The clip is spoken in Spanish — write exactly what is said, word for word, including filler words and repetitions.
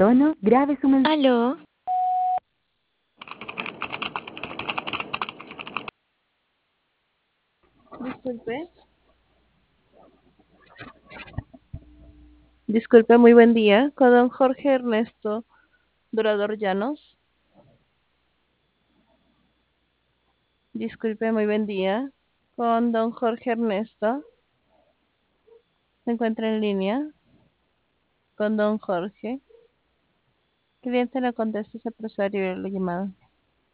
tono, grabe su mensaje. Aló, Disculpe. Disculpe, muy buen día. Con don Jorge Ernesto Dorador Llanos. Disculpe, muy buen día. Con don Jorge Ernesto. Se encuentra en línea. Con don Jorge. Cliente no contesta, se procede a la llamada.